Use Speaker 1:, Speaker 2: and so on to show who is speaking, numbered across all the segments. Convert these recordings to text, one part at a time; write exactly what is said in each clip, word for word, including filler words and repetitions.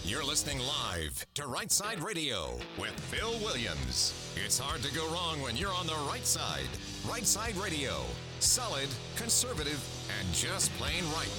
Speaker 1: You're listening live to Right Side Radio with Phil Williams. It's hard to go wrong when you're on the right side. Right Side Radio. Solid, conservative, and just plain right.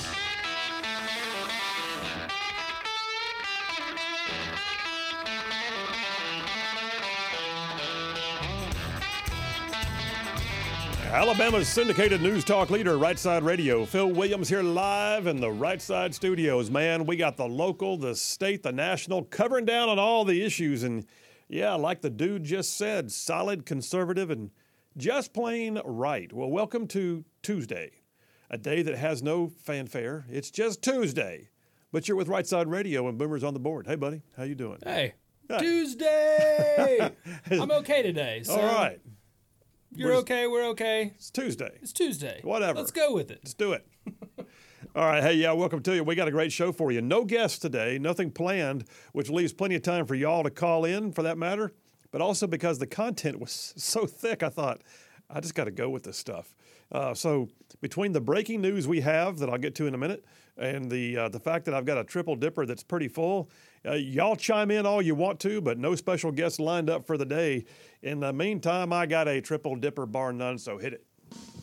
Speaker 2: Alabama's syndicated news talk leader, Right Side Radio. Phil Williams here live in the Right Side studios. Man, we got the local, the state, the national, covering down on all the issues. And yeah, like the dude just said, solid, conservative, and just plain right. Well, welcome to Tuesday, a day that has no fanfare. It's just Tuesday. But you're with Right Side Radio and Boomer's on the board. Hey, buddy, how you doing?
Speaker 3: Hey, Hi. Tuesday. I'm okay today. So.
Speaker 2: All right.
Speaker 3: You're
Speaker 2: We're
Speaker 3: okay, we're okay.
Speaker 2: It's Tuesday.
Speaker 3: It's Tuesday.
Speaker 2: Whatever.
Speaker 3: Let's go with it.
Speaker 2: Let's do it. All right. Hey, yeah, welcome to you. We got a great show for you. No guests today, nothing planned, which leaves plenty of time for y'all to call in for that matter. But also because the content was so thick, I thought, I just got to go with this stuff. Uh, so between the breaking news we have that I'll get to in a minute and the uh, the fact that I've got a triple dipper that's pretty full, uh, y'all chime in all you want to, but no special guests lined up for the day. In the meantime, I got a triple dipper bar none, so hit it.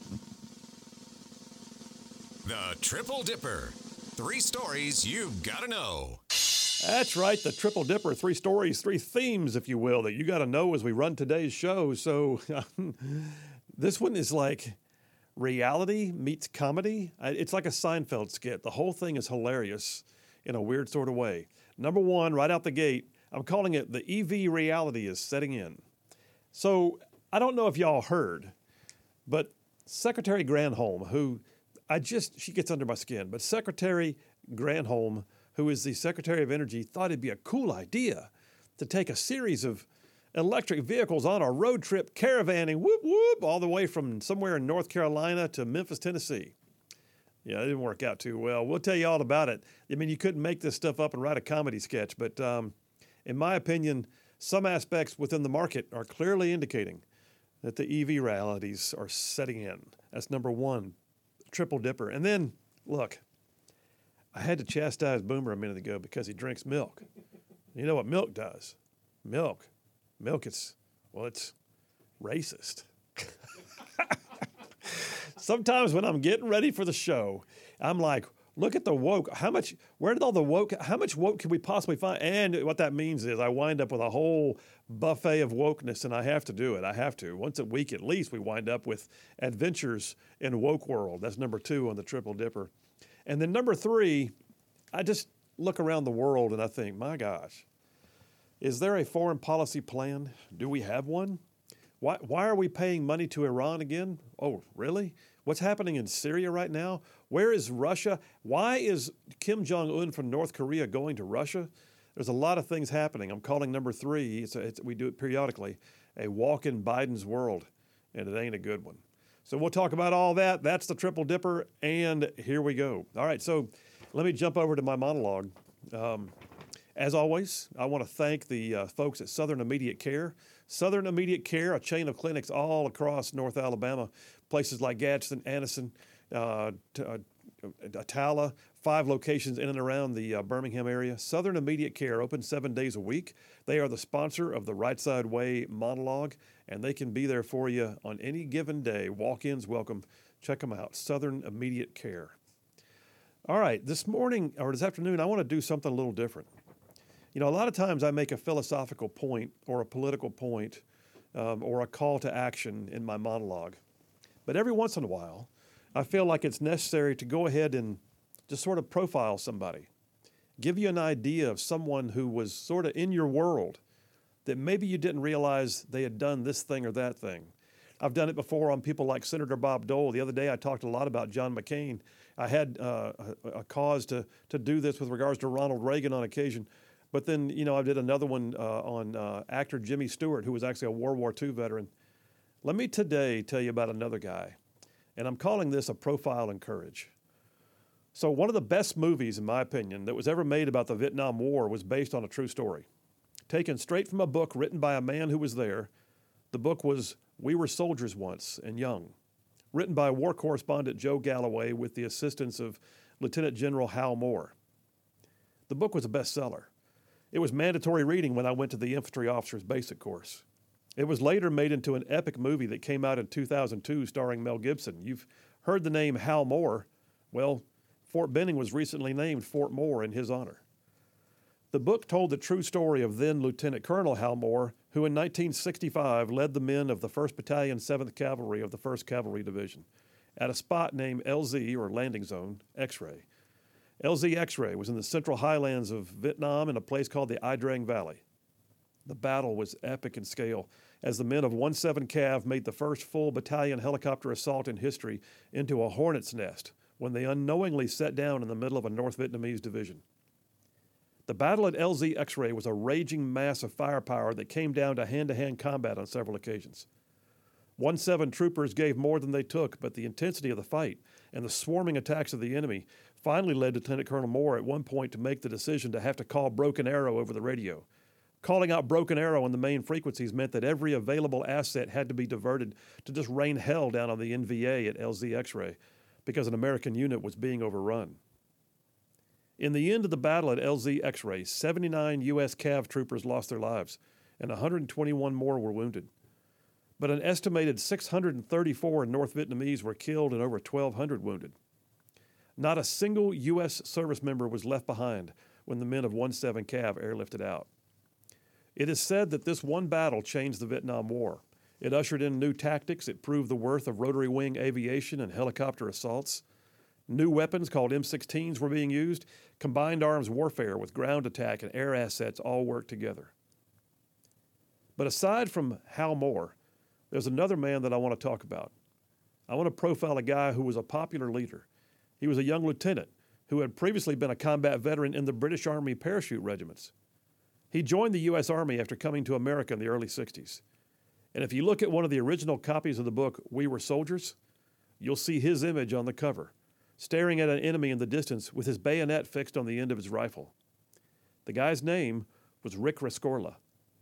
Speaker 1: The Triple Dipper. Three stories you've got to know.
Speaker 2: That's right, the Triple Dipper. Three stories, three themes, if you will, that you got to know as we run today's show. So this one is like reality meets comedy. It's like a Seinfeld skit. The whole thing is hilarious in a weird sort of way. Number one, right out the gate, I'm calling it the E V reality is setting in. So I don't know if y'all heard, but Secretary Granholm, who I just, she gets under my skin, but Secretary Granholm, who is the Secretary of Energy, thought it'd be a cool idea to take a series of electric vehicles on a road trip caravanning, whoop, whoop, all the way from somewhere in North Carolina to Memphis, Tennessee. Yeah, it didn't work out too well. We'll tell you all about it. I mean, you couldn't make this stuff up and write a comedy sketch, but um, in my opinion, some aspects within the market are clearly indicating that the E V realities are setting in. That's number one, triple dipper. And then, look, I had to chastise Boomer a minute ago because he drinks milk. You know what milk does? Milk. Milk is, well, it's racist. Sometimes when I'm getting ready for the show, I'm like, look at the woke. How much, where did all the woke, how much woke can we possibly find? And what that means is I wind up with a whole buffet of wokeness, and I have to do it. I have to. Once a week at least, we wind up with adventures in woke world. That's number two on the Triple Dipper. And then number three, I just look around the world and I think, my gosh, is there a foreign policy plan? Do we have one? Why, why are we paying money to Iran again? Oh, really? What's happening in Syria right now? Where is Russia? Why is Kim Jong-un from North Korea going to Russia? There's a lot of things happening. I'm calling number three, it's a, it's, we do it periodically, a walk in Biden's world, and it ain't a good one. So we'll talk about all that. That's the Triple Dipper, and here we go. All right, so let me jump over to my monologue. Um, as always, I want to thank the uh, folks at Southern Immediate Care. Southern Immediate Care, a chain of clinics all across North Alabama, places like Gadsden, Anniston, uh, t- uh, Atala, five locations in and around the uh, Birmingham area. Southern Immediate Care, open seven days a week. They are the sponsor of the Right Side Way monologue, and they can be there for you on any given day. Walk-ins welcome. Check them out, Southern Immediate Care. All right, this morning or this afternoon, I want to do something a little different. You know, a lot of times I make a philosophical point or a political point um, or a call to action in my monologue. But every once in a while, I feel like it's necessary to go ahead and just sort of profile somebody, give you an idea of someone who was sort of in your world that maybe you didn't realize they had done this thing or that thing. I've done it before on people like Senator Bob Dole. The other day I talked a lot about John McCain. I had uh, a, a cause to, to do this with regards to Ronald Reagan on occasion. But then, you know, I did another one uh, on uh, actor Jimmy Stewart, who was actually a World War Two veteran. Let me today tell you about another guy, and I'm calling this a profile in courage. So one of the best movies, in my opinion, that was ever made about the Vietnam War was based on a true story, taken straight from a book written by a man who was there. The book was We Were Soldiers Once and Young, written by war correspondent Joe Galloway with the assistance of Lieutenant General Hal Moore. The book was a bestseller. It was mandatory reading when I went to the infantry officer's basic course. It was later made into an epic movie that came out in two thousand two starring Mel Gibson. You've heard the name Hal Moore. Well, Fort Benning was recently named Fort Moore in his honor. The book told the true story of then Lieutenant Colonel Hal Moore, who in nineteen sixty-five led the men of the first Battalion, seventh Cavalry of the first Cavalry Division at a spot named L Z, or Landing Zone, X-Ray. L Z X-Ray was in the central highlands of Vietnam in a place called the Ai Drang Valley. The battle was epic in scale as the men of one seven Cav made the first full battalion helicopter assault in history into a hornet's nest when they unknowingly set down in the middle of a North Vietnamese division. The battle at L Z X-Ray was a raging mass of firepower that came down to hand-to-hand combat on several occasions. one seven troopers gave more than they took, but the intensity of the fight and the swarming attacks of the enemy finally led Lieutenant Colonel Moore at one point to make the decision to have to call Broken Arrow over the radio. Calling out Broken Arrow on the main frequencies meant that every available asset had to be diverted to just rain hell down on the N V A at L Z X-Ray because an American unit was being overrun. In the end of the battle at L Z X-Ray, seventy-nine U S Cav troopers lost their lives, and one hundred twenty-one more were wounded. But an estimated six hundred thirty-four North Vietnamese were killed and over twelve hundred wounded. Not a single U S service member was left behind when the men of one seven Cav airlifted out. It is said that this one battle changed the Vietnam War. It ushered in new tactics. It proved the worth of rotary wing aviation and helicopter assaults. New weapons called M sixteens were being used. Combined arms warfare with ground attack and air assets all worked together. But aside from Hal Moore, there's another man that I want to talk about. I want to profile a guy who was a popular leader. He was a young lieutenant who had previously been a combat veteran in the British Army parachute regiments. He joined the U S Army after coming to America in the early sixties. And if you look at one of the original copies of the book, We Were Soldiers, you'll see his image on the cover, staring at an enemy in the distance with his bayonet fixed on the end of his rifle. The guy's name was Rick Rescorla.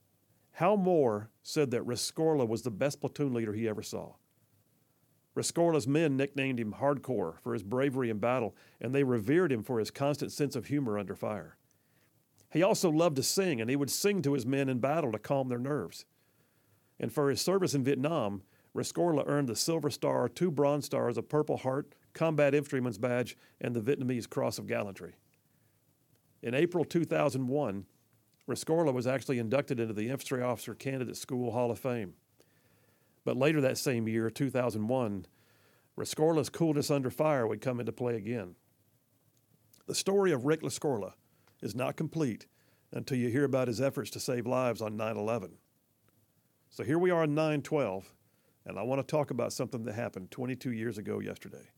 Speaker 2: Hal Moore said that Rescorla was the best platoon leader he ever saw. Rescorla's men nicknamed him Hardcore for his bravery in battle, and they revered him for his constant sense of humor under fire. He also loved to sing, and he would sing to his men in battle to calm their nerves. And for his service in Vietnam, Rescorla earned the Silver Star, two Bronze Stars, a Purple Heart, Combat Infantryman's Badge, and the Vietnamese Cross of Gallantry. In April two thousand one, Rescorla was actually inducted into the Infantry Officer Candidate School Hall of Fame. But later that same year, two thousand one, Rescorla's coolness under fire would come into play again. The story of Rick Rescorla is not complete until you hear about his efforts to save lives on nine eleven. So here we are on nine twelve, and I want to talk about something that happened twenty-two years ago yesterday.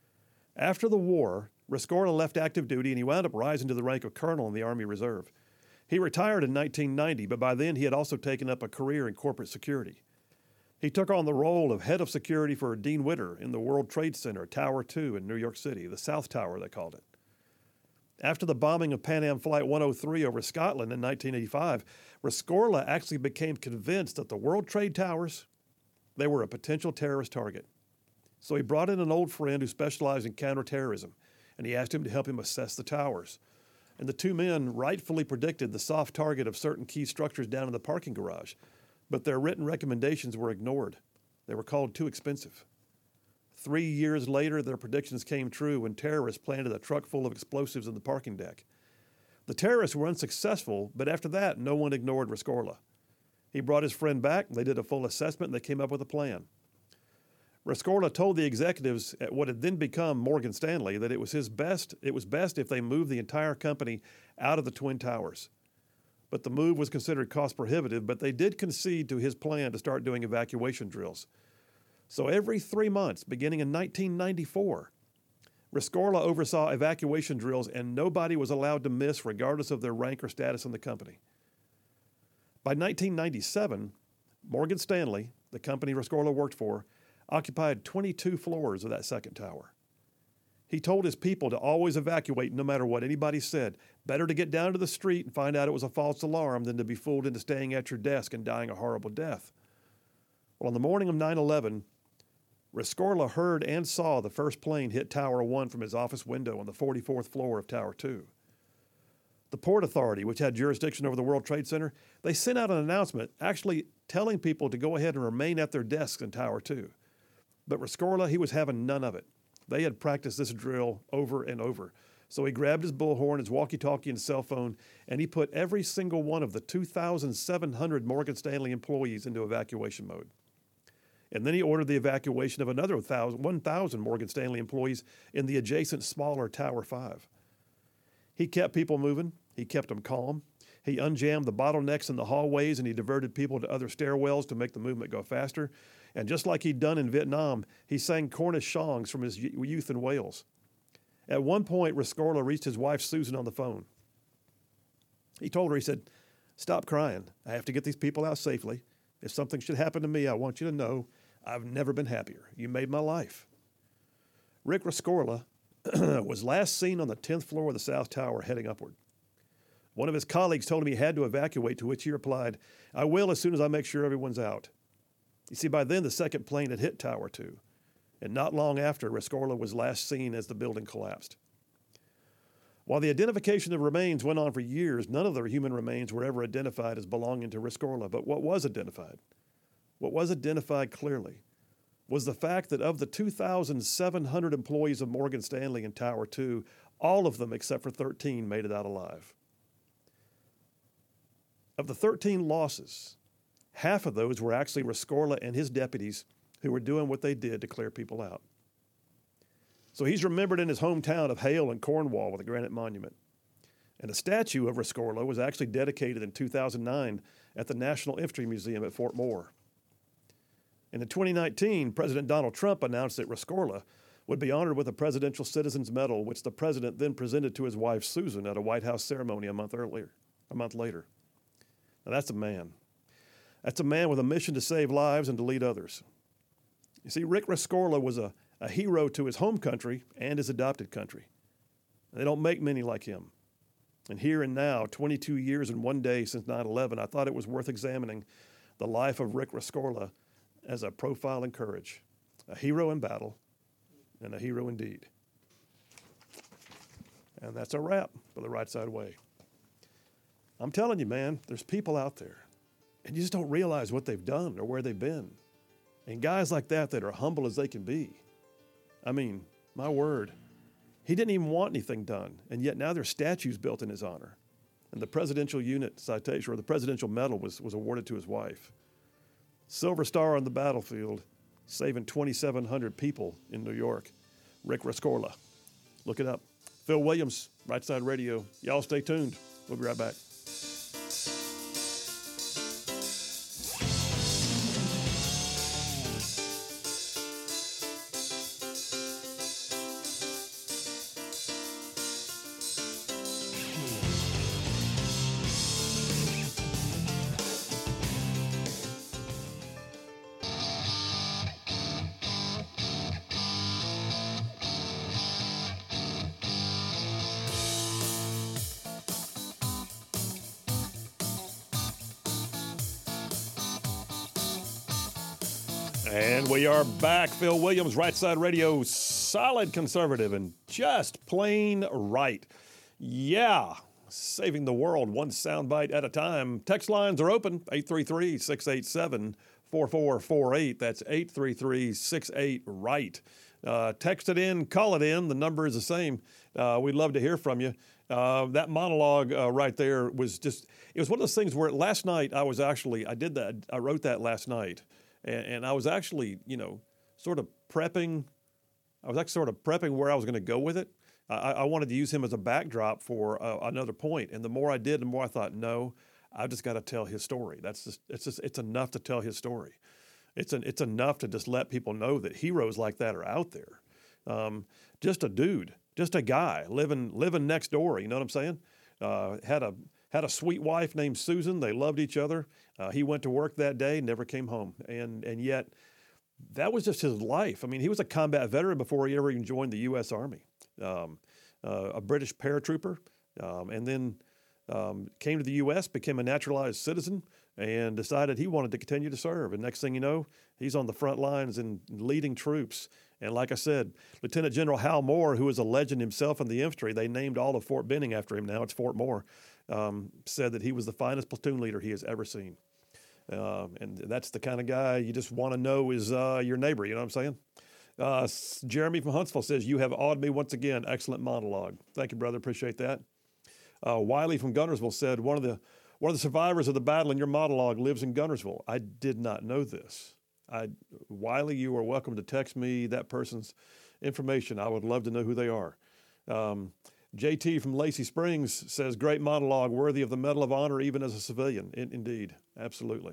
Speaker 2: After the war, Rescorla left active duty and he wound up rising to the rank of colonel in the Army Reserve. He retired in nineteen ninety, but by then he had also taken up a career in corporate security. He took on the role of head of security for Dean Witter in the World Trade Center, Tower two in New York City, the South Tower they called it. After the bombing of Pan Am Flight one oh three over Scotland in nineteen eighty-five, Rescorla actually became convinced that the World Trade Towers, they were a potential terrorist target. So he brought in an old friend who specialized in counterterrorism, and he asked him to help him assess the towers. And the two men rightfully predicted the soft target of certain key structures down in the parking garage, but their written recommendations were ignored. They were called too expensive. Three years later, their predictions came true when terrorists planted a truck full of explosives in the parking deck. The terrorists were unsuccessful, but after that, no one ignored Rescorla. He brought his friend back, they did a full assessment, and they came up with a plan. Rescorla told the executives at what had then become Morgan Stanley that it was his best, it was best if they moved the entire company out of the Twin Towers. But the move was considered cost prohibitive, but they did concede to his plan to start doing evacuation drills. So every three months, beginning in nineteen ninety-four, Rescorla oversaw evacuation drills and nobody was allowed to miss regardless of their rank or status in the company. By nineteen ninety-seven, Morgan Stanley, the company Rescorla worked for, occupied twenty-two floors of that second tower. He told his people to always evacuate no matter what anybody said. Better to get down to the street and find out it was a false alarm than to be fooled into staying at your desk and dying a horrible death. Well, on the morning of nine eleven, Rescorla heard and saw the first plane hit Tower one from his office window on the forty-fourth floor of Tower two. The Port Authority, which had jurisdiction over the World Trade Center, they sent out an announcement actually telling people to go ahead and remain at their desks in Tower two. But Rescorla, he was having none of it. They had practiced this drill over and over. So he grabbed his bullhorn, his walkie-talkie, and cell phone, and he put every single one of the two thousand seven hundred Morgan Stanley employees into evacuation mode. And then he ordered the evacuation of another one thousand Morgan Stanley employees in the adjacent smaller Tower five. He kept people moving. He kept them calm. He unjammed the bottlenecks in the hallways, and he diverted people to other stairwells to make the movement go faster. And just like he'd done in Vietnam, he sang Cornish songs from his youth in Wales. At one point, Rescorla reached his wife, Susan, on the phone. He told her, he said, "Stop crying. I have to get these people out safely. If something should happen to me, I want you to know I've never been happier. You made my life." Rick Rescorla was last seen on the tenth floor of the South Tower heading upward. One of his colleagues told him he had to evacuate, to which he replied, "I will as soon as I make sure everyone's out." You see, by then the second plane had hit Tower two, and not long after, Rescorla was last seen as the building collapsed. While the identification of remains went on for years, none of the human remains were ever identified as belonging to Rescorla. But what was identified, what was identified clearly, was the fact that of the two thousand seven hundred employees of Morgan Stanley in Tower two, all of them except for thirteen made it out alive. Of the thirteen losses, half of those were actually Rescorla and his deputies who were doing what they did to clear people out. So he's remembered in his hometown of Hale in Cornwall with a granite monument. And a statue of Rescorla was actually dedicated in two thousand nine at the National Infantry Museum at Fort Moore. And in twenty nineteen, President Donald Trump announced that Rescorla would be honored with a Presidential Citizens Medal, which the president then presented to his wife, Susan, at a White House ceremony a month earlier, a month later. Now that's a man. That's a man with a mission to save lives and to lead others. You see, Rick Rescorla was a, a hero to his home country and his adopted country. They don't make many like him. And here and now, twenty-two years and one day since nine eleven, I thought it was worth examining the life of Rick Rescorla as a profile in courage, a hero in battle, and a hero indeed. And that's a wrap for the Right Side Way. I'm telling you, man, there's people out there, and you just don't realize what they've done or where they've been. And guys like that that are humble as they can be. I mean, my word, he didn't even want anything done, and yet now there's statues built in his honor. And the Presidential Unit Citation, or the Presidential Medal, was, was awarded to his wife. Silver Star on the battlefield, saving twenty-seven hundred people in New York. Rick Rescorla. Look it up. Phil Williams, Right Side Radio. Y'all stay tuned. We'll be right back. And we are back. Phil Williams, Right Side Radio, solid conservative and just plain right. Yeah, saving the world one soundbite at a time. Text lines are open, eight three three, six eight seven, four four four eight. That's eight three three, six eight, right. Uh, text it in, call it in. The number is the same. Uh, we'd love to hear from you. Uh, that monologue uh, right there was just, it was one of those things where last night I was actually, I did that, I wrote that last night. And, and I was actually, you know, sort of prepping, I was actually sort of prepping where I was going to go with it. I, I wanted to use him as a backdrop for uh, another point. And the more I did, the more I thought, no, I've just got to tell his story. That's just, it's just, it's enough to tell his story. It's an, it's enough to just let people know that heroes like that are out there. Um, just a dude, just a guy living, living next door. You know what I'm saying? Uh, had a, had a sweet wife named Susan. They loved each other. Uh, he went to work that day, never came home. And, and yet that was just his life. I mean, he was a combat veteran before he ever even joined the U S Army. Um, uh, a British paratrooper, um, and then um, came to the U S, became a naturalized citizen, and decided he wanted to continue to serve. And next thing you know, he's on the front lines and leading troops And like I said, Lieutenant General Hal Moore, who is a legend himself in the infantry, they named all of Fort Benning after him now. It's Fort Moore, um, said that he was the finest platoon leader he has ever seen. Uh, and that's the kind of guy you just want to know is uh, your neighbor, you know what I'm saying? Uh, Jeremy from Huntsville says, you have awed me once again. Excellent monologue. Thank you, brother. Appreciate that. Uh, Wiley from Gunnersville said, one of the one of the survivors of the battle in your monologue lives in Gunnersville. I did not know this. I, Wiley, you are welcome to text me that person's information. I would love to know who they are. Um, J T from Lacey Springs says, great monologue, worthy of the Medal of Honor even as a civilian. In, indeed, absolutely.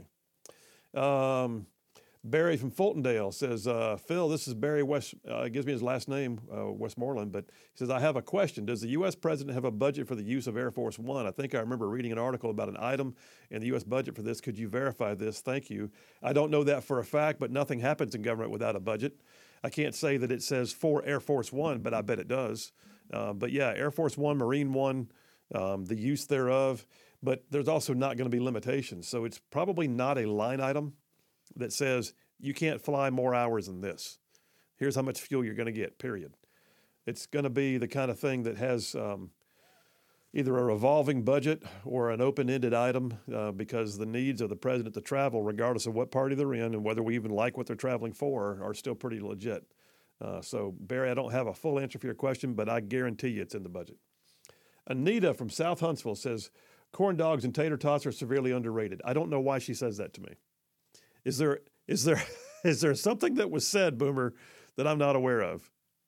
Speaker 2: Um, Barry from Fultondale says, uh, Phil, this is Barry West, uh, gives me his last name, uh, Westmoreland, but he says, I have a question. Does the U S president have a budget for the use of Air Force One? I think I remember reading an article about an item in the U S budget for this. Could you verify this? Thank you. I don't know that for a fact, but nothing happens in government without a budget. I can't say that it says for Air Force One, but I bet it does. Uh, but yeah, Air Force One, Marine One, um, the use thereof, but there's also not going to be limitations. So it's probably not a line item that says you can't fly more hours than this. Here's how much fuel you're going to get, period. It's going to be the kind of thing that has um, either a revolving budget or an open-ended item uh, because the needs of the president to travel, regardless of what party they're in and whether we even like what they're traveling for, are still pretty legit. Uh, so, Barry, I don't have a full answer for your question, but I guarantee you it's in the budget. Anita from South Huntsville says, corn dogs and tater tots are severely underrated. I don't know why she says that to me. Is there is there is there something that was said, Boomer, that I'm not aware of?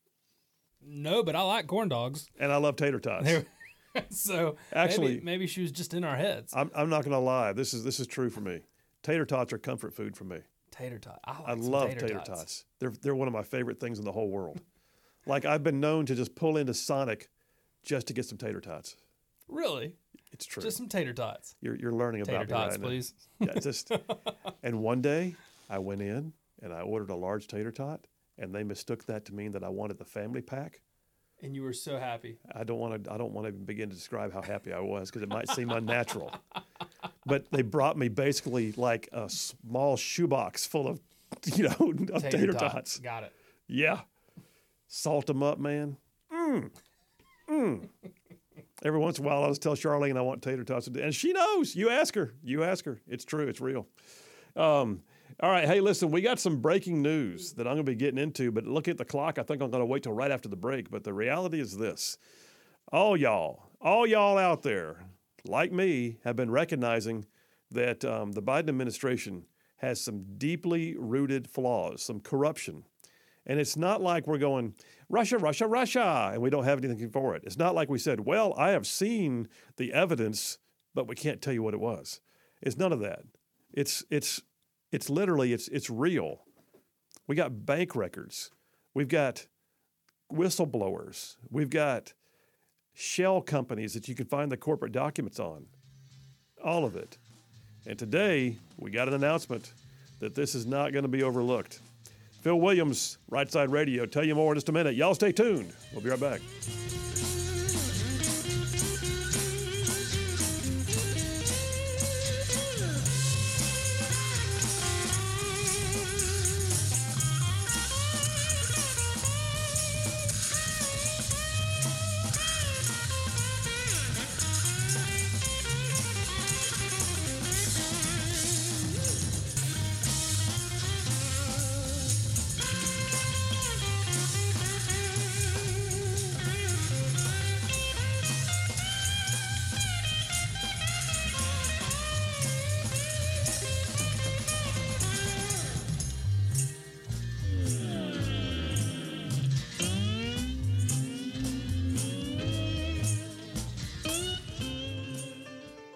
Speaker 3: No, but I like corn dogs.
Speaker 2: And I love tater tots.
Speaker 3: So
Speaker 2: actually,
Speaker 3: maybe, maybe she was just in our heads.
Speaker 2: I'm I'm not going to lie. This is this is true for me. Tater tots are comfort food for me.
Speaker 3: Tater tot. I, like
Speaker 2: I
Speaker 3: some
Speaker 2: love
Speaker 3: tater,
Speaker 2: tater
Speaker 3: tots.
Speaker 2: tots. They're they're one of my favorite things in the whole world. Like I've been known to just pull into Sonic just to get some tater tots.
Speaker 3: Really?
Speaker 2: It's true.
Speaker 3: Just some tater tots.
Speaker 2: You're you're learning
Speaker 3: Tater
Speaker 2: about me
Speaker 3: tots,
Speaker 2: right now.
Speaker 3: please.
Speaker 2: Yeah, just. And one day I went in and I ordered a large tater tot, and they mistook that to mean that I wanted the family pack.
Speaker 3: And you were so happy.
Speaker 2: I don't want to. I don't want to even begin to describe how happy I was because it might seem unnatural. But they brought me basically like a small shoebox full of, you know, of tater, tater tots. tots.
Speaker 3: Got it.
Speaker 2: Yeah, salt them up, man. Mmm, mmm. Every once in a while, I'll just tell Charlene I want tater tots, and she knows. You ask her. You ask her. It's true. It's real. Um, all right. Hey, listen, we got some breaking news that I'm going to be getting into, but looking at the clock, I think I'm going to wait till right after the break. But the reality is this. All y'all, all y'all out there, like me, have been recognizing that um, the Biden administration has some deeply rooted flaws, some corruption. And it's not like we're going, Russia, Russia, Russia, and we don't have anything for it. It's not like we said, well, I have seen the evidence, but we can't tell you what it was. It's none of that. It's it's it's literally, it's it's real. We got bank records. We've got whistleblowers. We've got shell companies that you can find the corporate documents on. All of it. And today, we got an announcement that this is not going to be overlooked. Phil Williams, Right Side Radio. Tell you more in just a minute. Y'all stay tuned. We'll be right back.